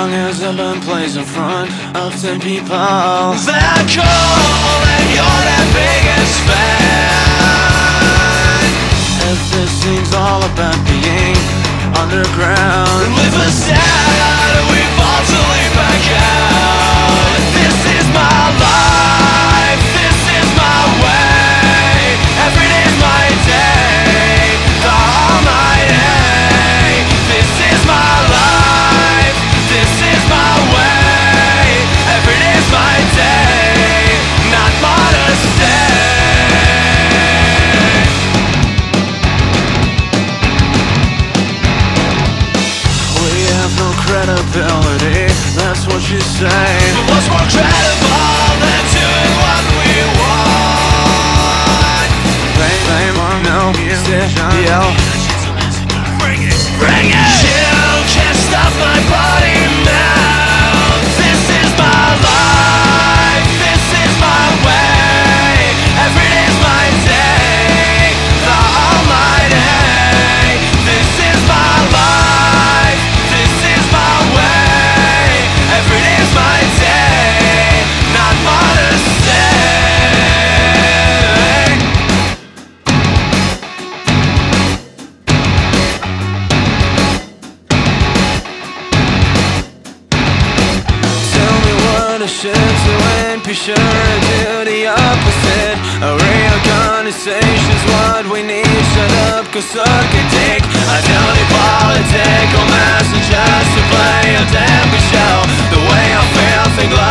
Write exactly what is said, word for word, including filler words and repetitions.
long as I've been placed in front of ten people that cool and you're their biggest fan. If this scene's all about being underground, live us out and we fall to leave back out. This is my life, this is my way. Every day's my day, the almighty. This is my life, this is my way. Every day's my day, not modesty. Credibility, that's what you say. But what's more credible than doing what we want? Fame, fame or no musician, yo. Bring it, bring it. You can't stop my body now. This is my life, this is my way. Every day's my day, the almighty. This is my life, this is my way. Every day's my day, not modesty. Tell me what I should do and be sure to do the opposite. A real conversation's what we need. Shut up, cause suck a dick. I don't need political messages to play a damn good show. The way I feel, think like